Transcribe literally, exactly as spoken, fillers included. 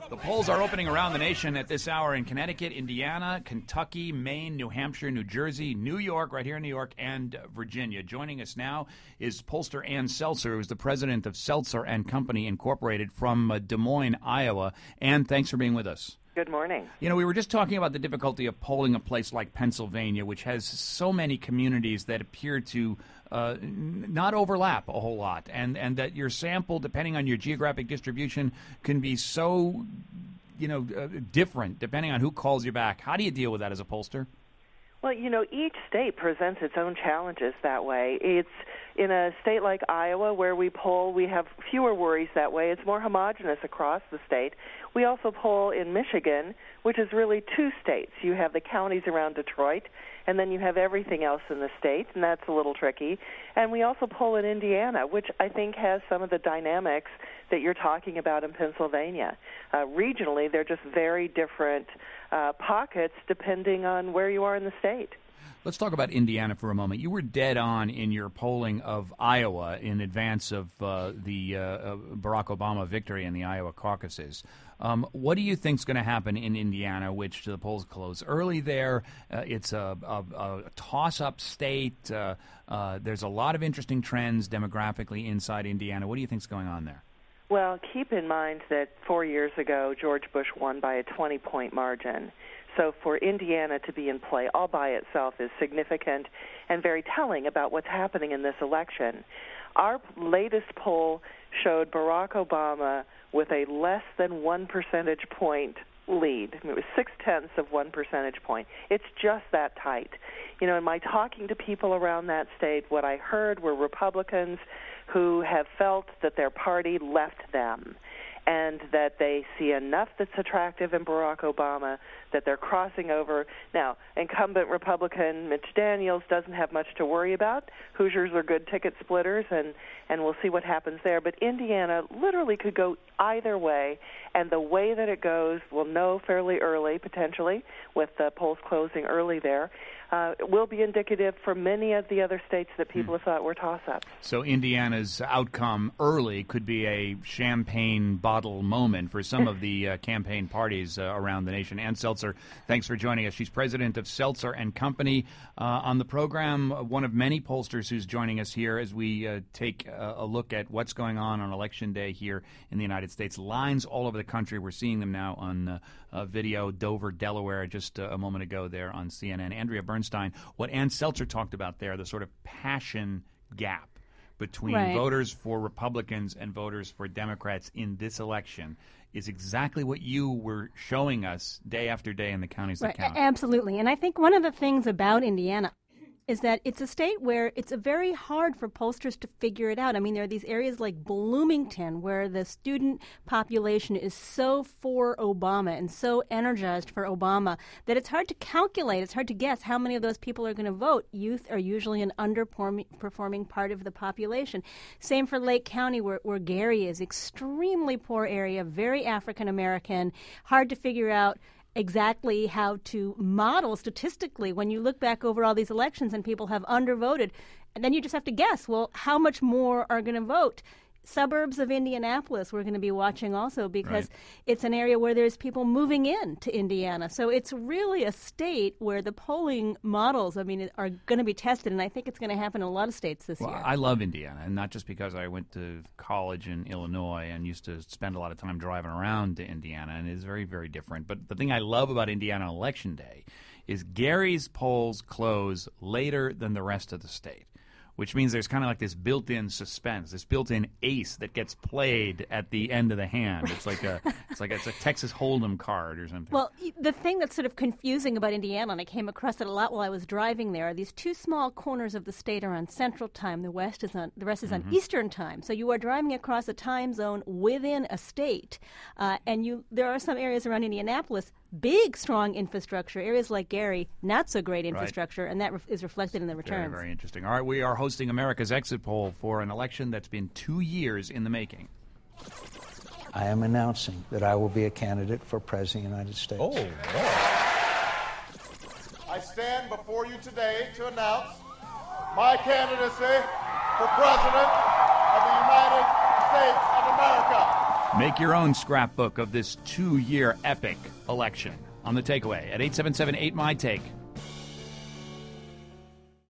The polls are opening around the nation at this hour in Connecticut, Indiana, Kentucky, Maine, New Hampshire, New Jersey, New York, right here in New York, and Virginia. Joining us now is pollster Ann Seltzer, who's the president of Seltzer and Company Incorporated from uh, Des Moines, Iowa. Ann, thanks for being with us. Good morning. You know, we were just talking about the difficulty of polling a place like Pennsylvania, which has so many communities that appear to uh, n- not overlap a whole lot, and, and that your sample, depending on your geographic distribution, can be so, you know, uh, different depending on who calls you back. How do you deal with that as a pollster? Well, you know, each state presents its own challenges that way. It's in a state like Iowa where we poll, we have fewer worries that way. It's more homogenous across the state. We also poll in Michigan, which is really two states. You have the counties around Detroit, and then you have everything else in the state, and that's a little tricky. And we also poll in Indiana, which I think has some of the dynamics that you're talking about in Pennsylvania. Uh, regionally, they're just very different uh, pockets depending on where you are in the state. Let's talk about Indiana for a moment. You were dead on in your polling of Iowa in advance of uh, the uh, uh, Barack Obama victory in the Iowa caucuses. Um, what do you think is going to happen in Indiana, which the polls close early there? Uh, it's a, a, a toss-up state. Uh, uh, there's a lot of interesting trends demographically inside Indiana. What do you think is going on there? Well, keep in mind that four years ago, George Bush won by a twenty-point margin. So for Indiana to be in play all by itself is significant and very telling about what's happening in this election. Our latest poll showed Barack Obama with a less than one percentage point lead. I mean, it was six-tenths of one percentage point. It's just that tight. You know, in my talking to people around that state, what I heard were Republicans who have felt that their party left them and that they see enough that's attractive in Barack Obama that they're crossing over. Now, incumbent Republican Mitch Daniels doesn't have much to worry about. Hoosiers are good ticket splitters, and, and we'll see what happens there. But Indiana literally could go either way, and the way that it goes, we'll know fairly early, potentially, with the polls closing early there, uh, will be indicative for many of the other states that people hmm. have thought were toss-ups. So Indiana's outcome early could be a champagne bottle moment for some of the uh, campaign parties uh, around the nation. Ann Seltzer, thanks for joining us. She's president of Seltzer and Company. Uh, on the program, one of many pollsters who's joining us here as we uh, take a, a look at what's going on on Election Day here in the United States. Lines all over the country. We're seeing them now on uh, uh, video. Dover, Delaware, just uh, a moment ago there on C N N. Andrea Bernstein, what Ann Seltzer talked about there, the sort of passion gap between right. voters for Republicans and voters for Democrats in this election is exactly what you were showing us day after day in the counties right. that count. Absolutely. And I think one of the things about Indiana is that it's a state where it's very hard for pollsters to figure it out. I mean, there are these areas like Bloomington where the student population is so for Obama and so energized for Obama that it's hard to calculate, it's hard to guess how many of those people are going to vote. Youth are usually an underperforming part of the population. Same for Lake County where, where Gary is. Extremely poor area, very African-American, hard to figure out exactly how to model statistically when you look back over all these elections and people have undervoted. And then you just have to guess, well, how much more are going to vote? Suburbs of Indianapolis we're going to be watching also because right. it's an area where there's people moving in to Indiana. So it's really a state where the polling models, I mean, are going to be tested, and I think it's going to happen in a lot of states this well, year. I love Indiana, and not just because I went to college in Illinois and used to spend a lot of time driving around to Indiana, and it's very, very different. But the thing I love about Indiana on Election Day is Gary's polls close later than the rest of the state, which means there's kind of like this built-in suspense, this built-in ace that gets played at the end of the hand. It's like a, it's like it's a Texas Hold'em card or something. Well, the thing that's sort of confusing about Indiana, and I came across it a lot while I was driving there, are these two small corners of the state are on Central Time. The West is on, the rest is mm-hmm. on Eastern Time. So you are driving across a time zone within a state, uh, and you there are some areas around Indianapolis. Big, strong infrastructure. Areas like Gary, not so great infrastructure, right. and that re- is reflected in the returns. Very, very interesting. All right, we are hosting America's Exit Poll for an election that's been two years in the making. I am announcing that I will be a candidate for President of the United States. Oh, boy. I stand before you today to announce my candidacy for President of the United States of America. Make your own scrapbook of this two-year epic election on The Takeaway at eight seven seven eight M Y Take.